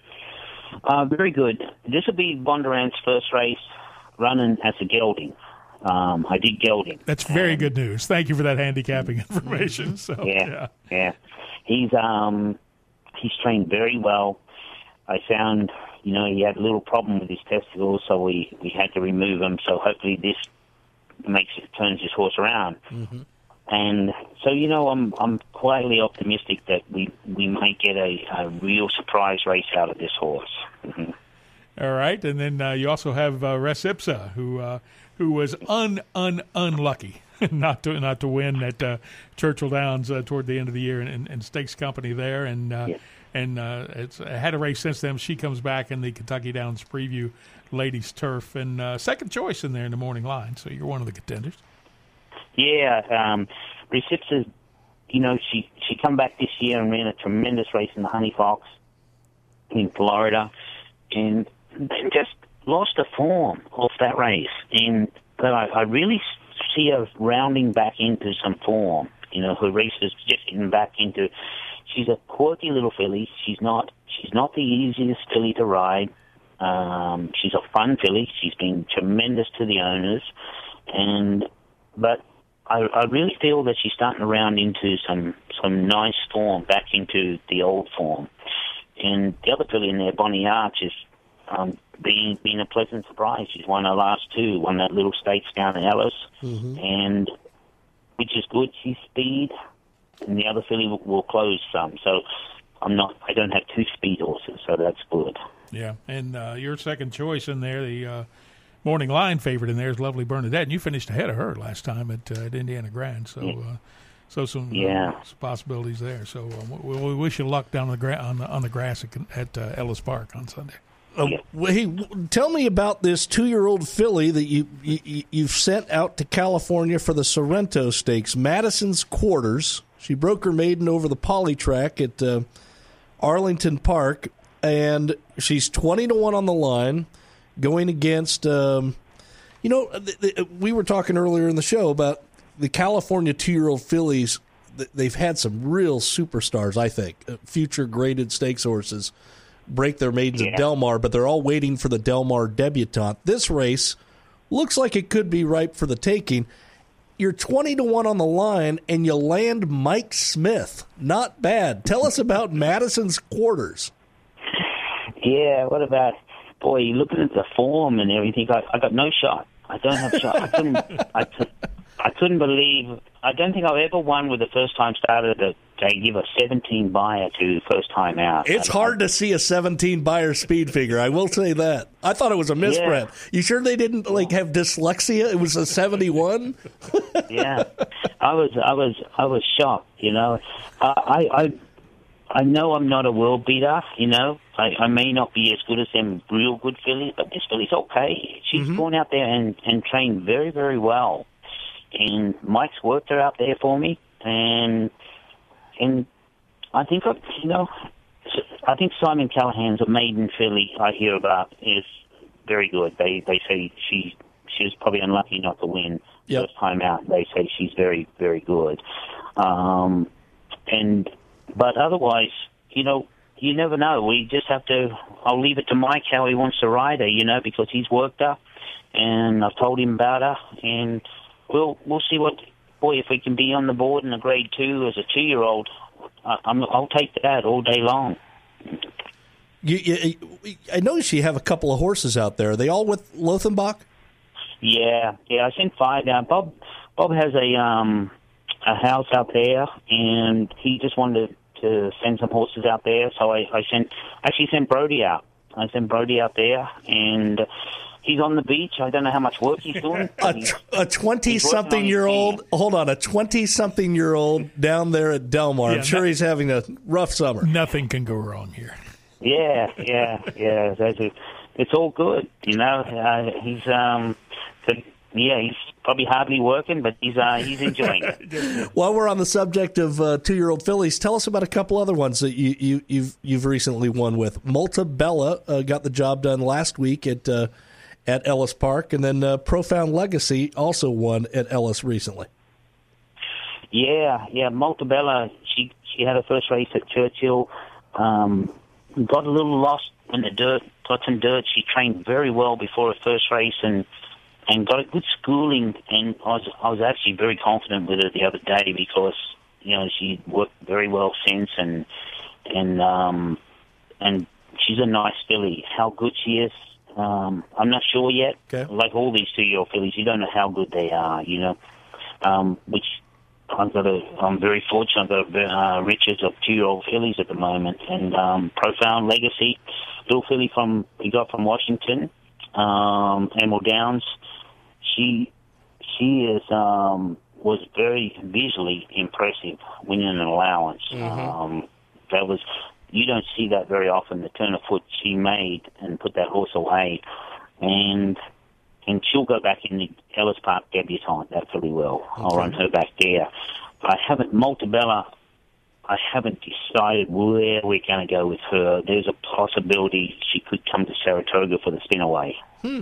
Very good. This will be Bondurant's first race running as a gelding. I did gelding. That's very good news. Thank you for that handicapping information. So yeah. He's trained very well. I found, you know, he had a little problem with his testicles, so we had to remove him. So hopefully this turns his horse around. Mm-hmm. And so, you know, I'm quietly optimistic that we might get a real surprise race out of this horse. Mm-hmm. All right, and then you also have Res Ipsa, who was unlucky not to win at Churchill Downs toward the end of the year and stakes company there, and and it's had a race since then. She comes back in the Kentucky Downs Preview Ladies Turf, and second choice in there in the morning line. So you're one of the contenders. Yeah, Recipsa, she come back this year and ran a tremendous race in the Honey Fox in Florida, and then just lost the form of that race. But I really see her rounding back into some form. Her race is just getting back into. She's a quirky little filly. She's not the easiest filly to ride. She's a fun filly. She's been tremendous to the owners, but I really feel that she's starting to round into some nice form, back into the old form. And the other filly in there, Bonnie Arch, is being a pleasant surprise. She's won her last two, won that little stakes down at Ellis, and which is good. She's speed, and the other filly will close some. So I don't have two speed horses, so that's good. Yeah, and your second choice in there, the morning line favorite in there is Lovely Bernadette, and you finished ahead of her last time at Indiana Grand. So, some possibilities there. So we wish you luck down on the grass at Ellis Park on Sunday. Hey, tell me about this 2-year-old filly that you've sent out to California for the Sorrento Stakes, Madison's Quarters. She broke her maiden over the poly track at Arlington Park, and she's 20-1 on the line, going against. We were talking earlier in the show about the California 2-year-old fillies. They've had some real superstars, I think, future graded stakes horses break their maidens at Del Mar, but they're all waiting for the Del Mar debutante. This race looks like it could be ripe for the taking. You're 20-1 on the line, and you land Mike Smith. Not bad. Tell us about Madison's Quarters. Yeah, what about, boy, looking at the form and everything, I got no shot. I don't have a shot. I couldn't believe, I don't think I've ever won with a first-time starter that they give a 17 buyer to first time out. It's hard to see a 17 buyer speed figure. I will say that. I thought it was a misprint. Yeah. You sure they didn't have dyslexia? It was a 71. Yeah, I was shocked. I know I'm not a world beater. I may not be as good as them real good fillies, but this filly's okay. She's gone out there and trained very, very well. And Mike's worked her out there for me, and I think I think Simon Callahan's a maiden filly I hear about is very good. They say she was probably unlucky not to win first time out. They say she's very, very good. But otherwise, you never know. We just have to. I'll leave it to Mike how he wants to ride her, because he's worked her, and I've told him about her, and we'll see if we can be on the board in a grade 2 as a 2-year-old. I'll take that all day long. I noticed you have a couple of horses out there. Are they all with Lothenbach? Yeah. I sent 5 down. Bob has a house out there, and he just wanted to send some horses out there. So I sent Brody out. I sent Brody out there, and he's on the beach. I don't know how much work he's doing. A 20-something-year-old. Hold on, a 20-something-year-old down there at Del Mar. I'm sure he's having a rough summer. Nothing can go wrong here. Yeah. It's all good. He's probably hardly working, but he's enjoying it. While we're on the subject of 2-year-old fillies, tell us about a couple other ones that you've recently won with. Multa Bella got the job done last week at Ellis Park, and then Profound Legacy also won at Ellis recently. Yeah. Multa Bella, she had her first race at Churchill. Got a little lost in the dirt, got some dirt. She trained very well before her first race and got a good schooling. And I was actually very confident with her the other day because she worked very well since and she's a nice filly. How good she is, I'm not sure yet. Okay. Like all these 2-year-old fillies, you don't know how good they are. Which. I'm very fortunate. I've got riches of 2-year-old fillies at the moment, and Profound Legacy, little filly we got from Washington, Emerald Downs. She was very visually impressive, winning an allowance. That was you don't see that very often. The turn of foot she made and put that horse away, and she'll go back in the Ellis Park debutante. That filly will. Okay. I'll run her back there. But I haven't Maltabella. I haven't decided where we're going to go with her. There's a possibility she could come to Saratoga for the spin away.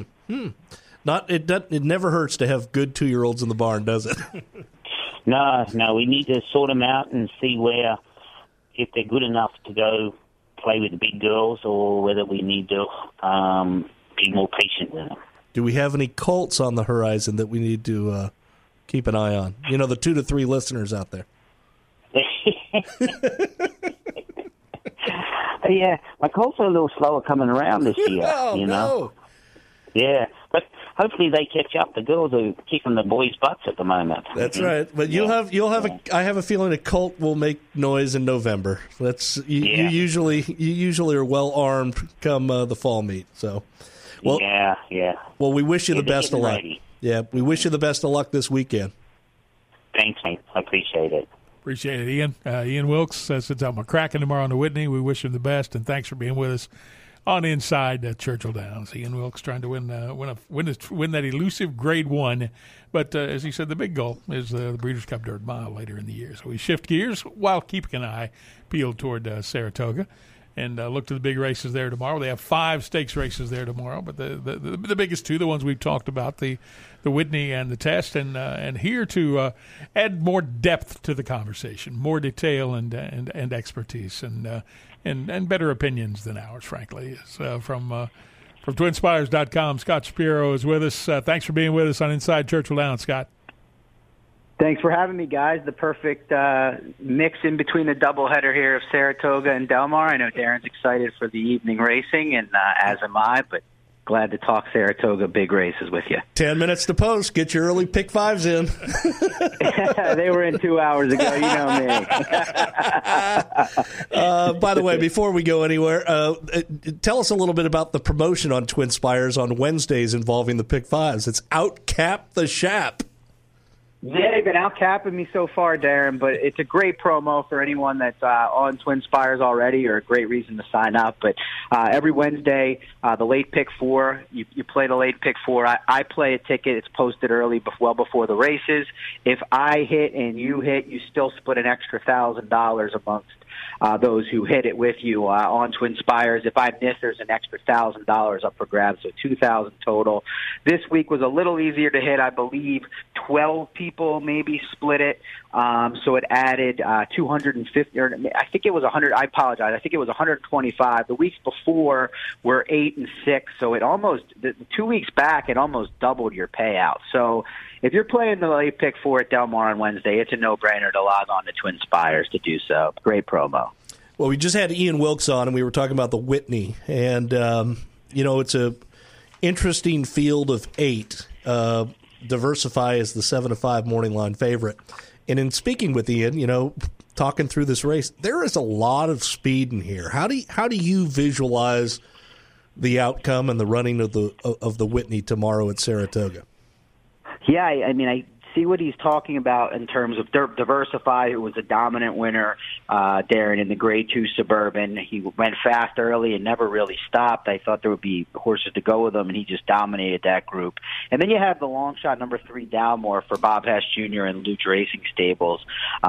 It never hurts to have good 2-year-olds in the barn, does it? No. We need to sort them out and see if they're good enough to go play with the big girls, or whether we need to be more patient with them. Do we have any colts on the horizon that we need to keep an eye on? You know, the 2 to 3 listeners out there. Yeah, my colts are a little slower coming around this year. No. Know? Yeah, but hopefully they catch up. The girls are kicking the boys' butts at the moment. That's right. But I have a feeling a colt will make noise in November. You usually are well armed come the fall meet. So, well, yeah. Well, we wish you the best of luck. Ready. Yeah, we wish you the best of luck this weekend. Thanks, mate. I appreciate it. Appreciate it, Ian. Ian Wilkes sits out McCracken tomorrow on the Whitney. We wish him the best, and thanks for being with us on Inside Churchill Downs. Ian Wilkes trying to win that elusive Grade 1. But as he said, the big goal is the Breeders' Cup Dirt Mile later in the year. So we shift gears while keeping an eye peeled toward Saratoga. And look to the big races there tomorrow. They have 5 stakes races there tomorrow, but the biggest 2, the ones we've talked about, the Whitney and the Test, and here to add more depth to the conversation, more detail and expertise, and better opinions than ours, frankly, is from TwinSpires.com. Scott Shapiro is with us. Thanks for being with us on Inside Churchill Downs, Scott. Thanks for having me, guys. The perfect mix in between the doubleheader here of Saratoga and Del Mar. I know Darren's excited for the evening racing, and as am I, but glad to talk Saratoga big races with you. 10 minutes to post. Get your early pick 5s in. They were in 2 hours ago. You know me. By the way, before we go anywhere, tell us a little bit about the promotion on Twin Spires on Wednesdays involving the pick 5s. It's Outcap the Shap. Yeah, they've been out-capping me so far, Darren, but it's a great promo for anyone that's on Twin Spires already, or a great reason to sign up. But every Wednesday, the late pick 4, you play the late pick 4. I play a ticket. It's posted early, well before the races. If I hit and you hit, you still split an extra $1,000 amongst those who hit it with you on Twin Spires. If I miss, there's an extra $1,000 up for grabs, so $2,000 total. This week was a little easier to hit. I believe 12 people maybe split it, so it added 250. Or I think it was 100. I apologize. I think it was 125. The weeks before were 8 and 6, so it almost the 2 weeks back it almost doubled your payout. So if you're playing the late pick 4 at Del Mar on Wednesday, it's a no-brainer to log on to Twin Spires to do so. Great promo. Well, we just had Ian Wilkes on, and we were talking about the Whitney. And, it's a interesting field of 8. Diversify is the 7-5 morning line favorite. And in speaking with Ian, talking through this race, there is a lot of speed in here. How do you visualize the outcome and the running of the Whitney tomorrow at Saratoga? Yeah, I mean, I see what he's talking about in terms of Diversify, who was a dominant winner, Darren, in the Grade 2 Suburban. He went fast early and never really stopped. I thought there would be horses to go with him, and he just dominated that group. And then you have the long shot number 3, Dalmore, for Bob Hess Jr. and Luch Racing Stables.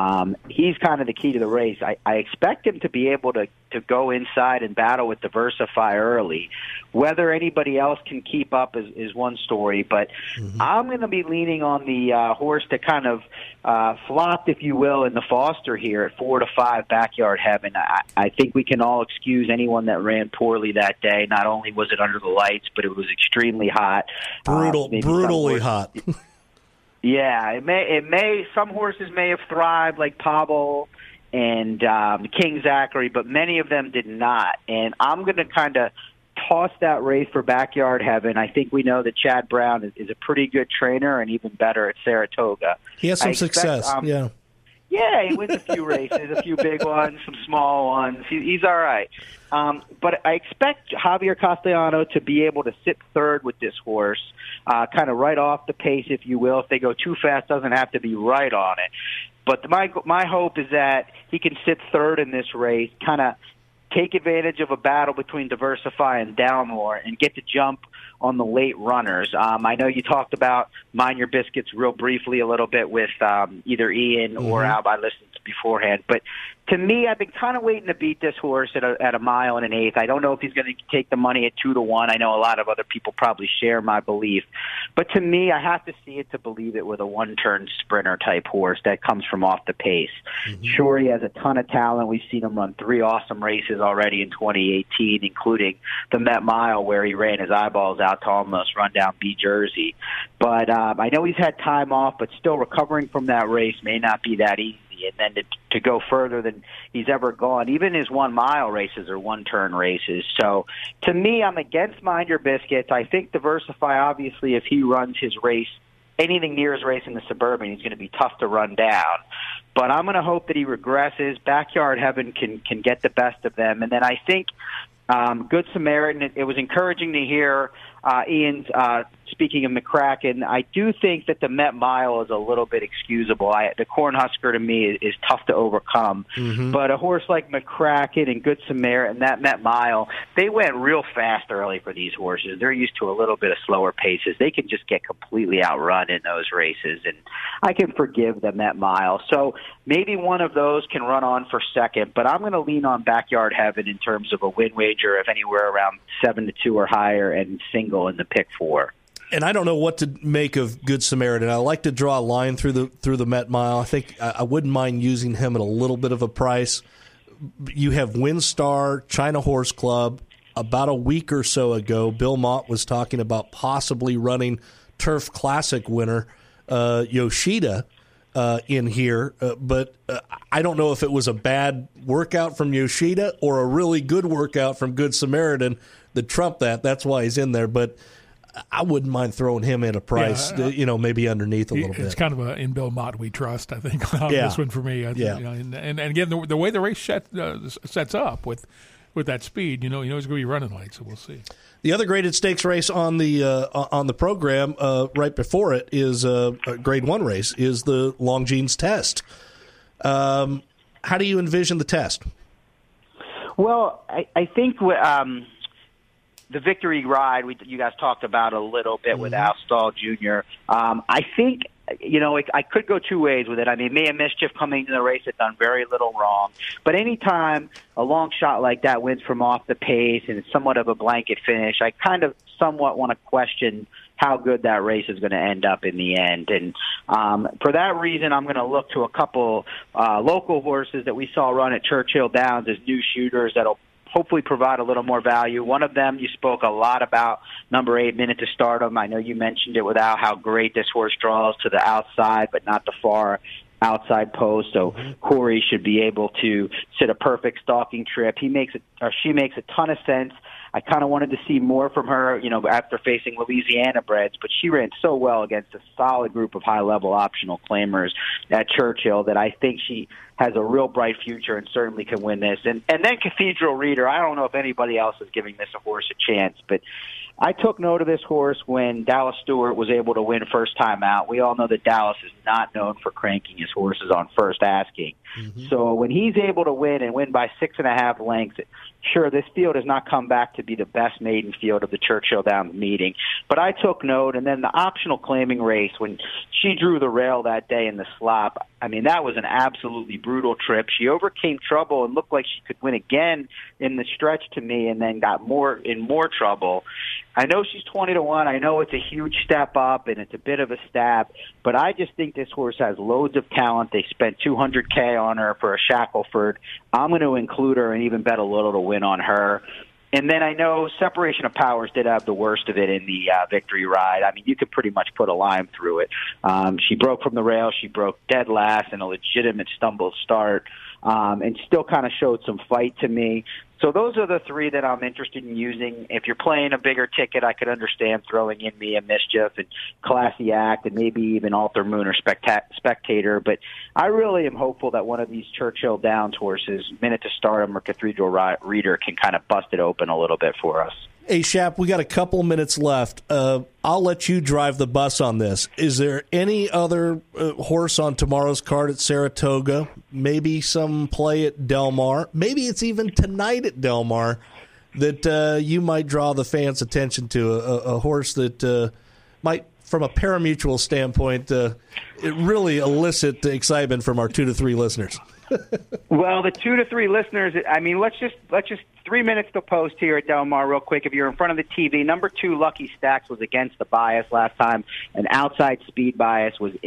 He's kind of the key to the race. I expect him to be able to go inside and battle with Diversify early. Whether anybody else can keep up is one story, but I'm going to be leaning on the horse that kind of flopped, if you will, in the Foster here at 4-5 Backyard Heaven. I think we can all excuse anyone that ran poorly that day. Not only was it under the lights, but it was extremely hot. Brutally hot. Yeah, it may. Some horses may have thrived, like Pablo and King Zachary, but many of them did not. And I'm going to kind of toss that race for Backyard Heaven. I think we know that Chad Brown is a pretty good trainer and even better at Saratoga. He has some success, yeah. Yeah, he wins a few races, a few big ones, some small ones. He's all right. But I expect Javier Castellano to be able to sit third with this horse, kind of right off the pace, if you will. If they go too fast, doesn't have to be right on it. But my hope is that he can sit third in this race, kind of take advantage of a battle between Diversify and Dalmore and get to jump on the late runners. I know you talked about Mind Your Biscuits real briefly a little bit with either Ian or Al. I listened beforehand, but to me, I've been kind of waiting to beat this horse at a mile and an eighth. I don't know if he's going to take the money at 2-1. I know a lot of other people probably share my belief, but to me, I have to see it to believe it with a one-turn sprinter type horse that comes from off the pace. Sure, he has a ton of talent. We've seen him run 3 awesome races already in 2018, including the Met Mile where he ran his eyeballs out to almost run down B Jersey. But I know he's had time off, but still recovering from that race may not be that easy. And then to go further than he's ever gone. Even his 1 mile races are one-turn races. So to me, I'm against Mind Your Biscuits. I think Diversify, obviously, if he runs his race, anything near his race in the Suburban, he's going to be tough to run down. But I'm going to hope that he regresses. Backyard Heaven can get the best of them. And then I think Good Samaritan, it was encouraging to hear Ian's speaking of McCracken. I do think that the Met Mile is a little bit excusable. The Cornhusker to me is tough to overcome. But a horse like McCracken and Good Samaritan, that Met Mile, they went real fast early for these horses. They're used to a little bit of slower paces. They can just get completely outrun in those races, and I can forgive the Met Mile. So maybe one of those can run on for second, but I'm going to lean on Backyard Heaven in terms of a win wager of anywhere around 7-2 or higher and single in the pick 4. And I don't know what to make of Good Samaritan. I like to draw a line through the Met Mile. I think I wouldn't mind using him at a little bit of a price. You have WinStar, China Horse Club. About a week or so ago, Bill Mott was talking about possibly running Turf Classic winner Yoshida in here. But I don't know if it was a bad workout from Yoshida or a really good workout from Good Samaritan that trumped that. That's why he's in there. But I wouldn't mind throwing him at a price, maybe underneath a little bit. It's kind of in Bill Mott we trust, I think, on this one for me. And again, the way the race sets up with that speed, he's going to be running late, so we'll see. The other graded stakes race on the program right before it is a Grade 1 race, is the Longines Test. How do you envision the test? Well, I think the Victory Ride, you guys talked about a little bit with Al Stahl Jr. I think, I could go two ways with it. I mean, Mia Mischief coming into the race had done very little wrong. But anytime a long shot like that wins from off the pace and it's somewhat of a blanket finish, I kind of somewhat want to question how good that race is going to end up in the end. And for that reason, I'm going to look to a couple local horses that we saw run at Churchill Downs as new shooters that'll hopefully provide a little more value. One of them you spoke a lot about, number 8, Minute to Stardom. I know you mentioned it with Al, how great this horse draws to the outside, but not the far outside post. So Corey should be able to sit a perfect stalking trip. She makes a ton of sense. I kind of wanted to see more from her, after facing Louisiana breds, but she ran so well against a solid group of high-level optional claimers at Churchill that I think she has a real bright future and certainly can win this. And then Cathedral Reader, I don't know if anybody else is giving this a horse a chance, but I took note of this horse when Dallas Stewart was able to win first time out. We all know that Dallas is not known for cranking his horses on first asking. So when he's able to win and win by 6.5 lengths, sure, this field has not come back to be the best maiden field of the Churchill Downs meeting. But I took note, and then the optional claiming race, when she drew the rail that day in the slop, I mean, that was an absolutely brutal trip. She overcame trouble and looked like she could win again in the stretch to me, and then got more trouble. I know she's 20-1. I know it's a huge step up and it's a bit of a stab, but I just think this horse has loads of talent. They spent $200K on her for a Shackelford. I'm going to include her and even bet a little to win on her. And then I know Separation of Powers did have the worst of it in the Victory Ride. I mean, you could pretty much put a line through it. She broke from the rail. She broke dead last in a legitimate stumble start, and still kind of showed some fight to me. So those are the three that I'm interested in using. If you're playing a bigger ticket, I could understand throwing in Mia Mischief and Classy Act and maybe even Alter Moon or Spectator. But I really am hopeful that one of these Churchill Downs horses, Minute to Stardom or Cathedral Reader, can kind of bust it open a little bit for us. Hey, Shap, we got a couple minutes left. I'll let you drive the bus on this. Is there any other horse on tomorrow's card at Saratoga? Maybe some play at Del Mar? Maybe it's even tonight at Del Mar that you might draw the fans' attention to, a horse that might, from a parimutuel standpoint, it really elicit excitement from our 2 to 3 listeners. Well, the 2 to 3 listeners, I mean, let's just 3 minutes to post here at Del Mar real quick. If you're in front of the TV, number 2 Lucky Stacks was against the bias last time, and outside bias was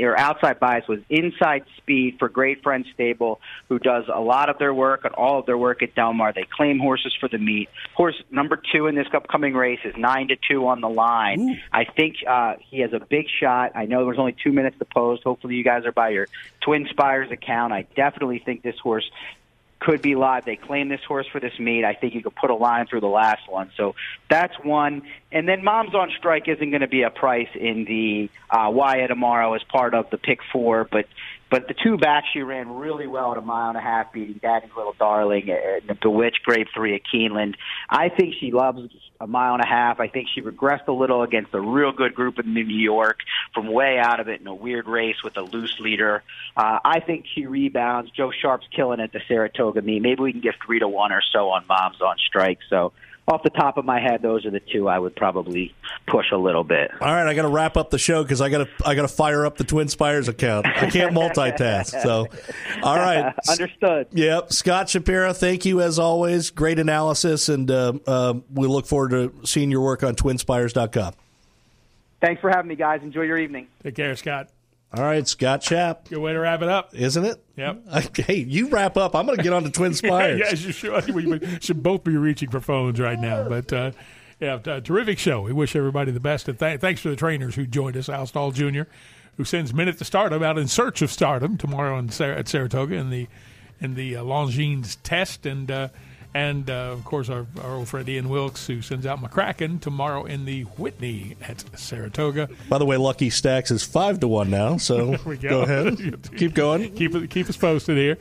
inside speed for Great Friends Stable, who does a lot of their work and all of their work at Del Mar. They claim horses for the meet. Horse number 2 in this upcoming race is 9-2 on the line. Ooh. I think he has a big shot. I know there's only 2 minutes to post. Hopefully you guys are by your Twin Spires account. I definitely think this horse could be live. They claim this horse for this meet. I think you could put a line through the last one. So that's one. And then Mom's on Strike isn't going to be a price in the Wyatt tomorrow as part of the pick 4, but the 2 back she ran really well at a 1.5 mile, beating Daddy's Little Darling and the Bewitched Grade 3 at Keeneland. I think she loves a 1.5 mile. I think she regressed a little against a real good group in New York from way out of it in a weird race with a loose leader. I think she rebounds. Joe Sharp's killing at the Saratoga meet. Maybe we can get 3-1 or so on Mom's on Strike. So off the top of my head, those are the 2 I would probably push a little bit. All right, I got to wrap up the show because I got to fire up the Twin Spires account. I can't multitask. So, all right, understood. Yep, Scott Shapiro, thank you as always. Great analysis, and we look forward to seeing your work on TwinSpires.com. Thanks for having me, guys. Enjoy your evening. Take care, Scott. All right, Scott Schaap. Good way to wrap it up. Isn't it? Yep. Hey, you wrap up. I'm going to get on to Twin Spires. Yes, you should. We should both be reaching for phones right now. But, terrific show. We wish everybody the best. And thanks to the trainers who joined us. Al Stahl Jr., who sends Minute to Stardom out in search of stardom tomorrow at Saratoga in the Longines test. And of course, our old friend Ian Wilkes, who sends out McCracken tomorrow in the Whitney at Saratoga. By the way, Lucky Stacks is 5-1 now, so go ahead. Keep going. Keep us posted here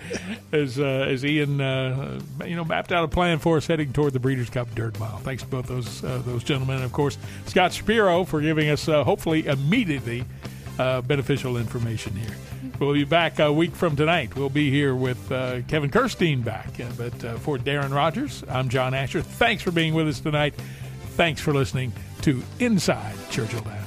as Ian mapped out a plan for us heading toward the Breeders' Cup Dirt Mile. Thanks to both those gentlemen, and of course Scott Shapiro for giving us hopefully immediately beneficial information here. We'll be back a week from tonight. We'll be here with Kevin Kirstein back. But for Darren Rogers, I'm John Asher. Thanks for being with us tonight. Thanks for listening to Inside Churchill Downs.